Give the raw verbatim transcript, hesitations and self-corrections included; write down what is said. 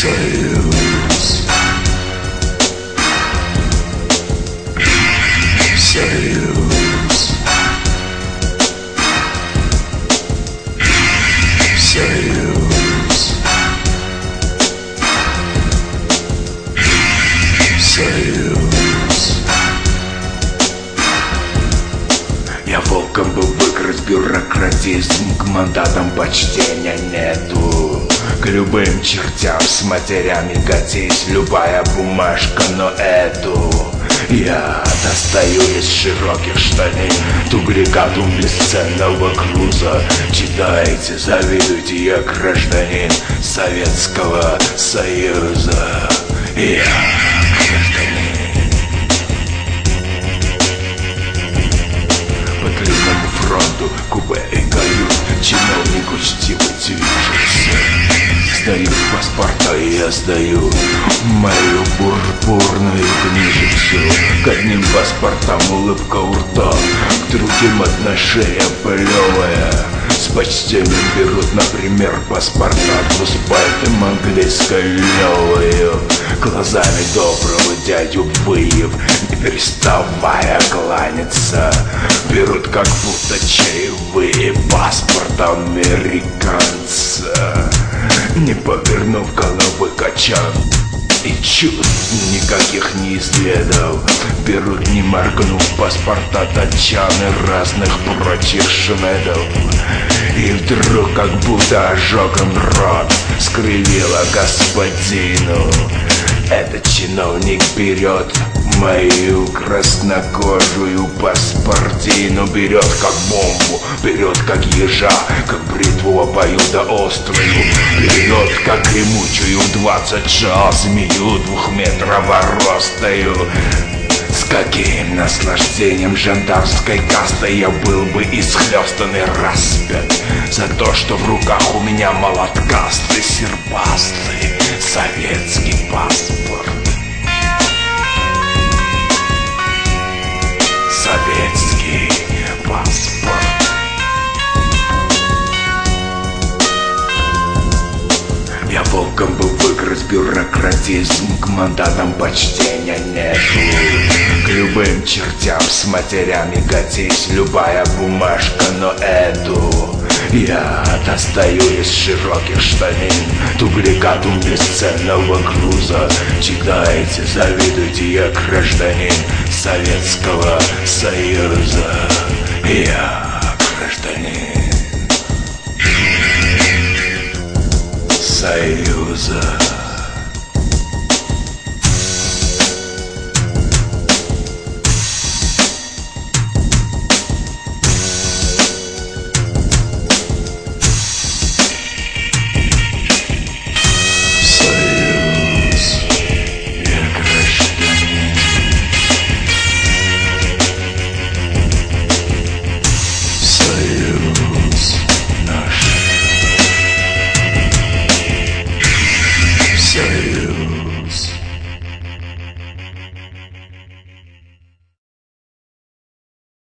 Союз. Союз. Союз. Союз. Я волком был выкрасть бюрократизм, к мандатам почтения нету. К любым чертям с матерями катись, любая бумажка, но эту я достаю из широких штанин дубликатум бесценного груза. Читайте, завидуйте, я гражданин Советского Союза. Я гражданин. По длинному фронту купе и кают чиновник учтивый движется. Сдают паспорта, и я сдаю мою пурпурную книжицу. К одним паспортам улыбка у рта, к другим отношение плевое. С почтением берут, например, паспорта двуспальным английской левою. Глазами доброго дядю выев, не переставая кланяться, берут как будто чаевые паспорт американца. Не повернув головы качан и чувств никаких не изведал, берут, не моргнув, паспорта датчан и разных прочих шведов. И вдруг, как будто ожогом рот скривило господину, этот чиновник берет мою краснокожую паспортину, берет как бомбу, берет как ежа, как бритву обоюдоострую, берет как гремучую двадцать шаг змею двухметрово-ростою. С каким наслаждением жандармской кастой я был бы исхлёстан и распят за то, что в руках у меня молоткастый, серпастый советский паспорт. Советский паспорт. Я волком бы выкрасть бюрократизм, к мандатам почтения нету. К любым чертям с матерями катись, любая бумажка, но эту я достаю из широких штанин дубликатум бесценного груза. Читайте, завидуйте, я гражданин Советского Союза. Я гражданин Союза.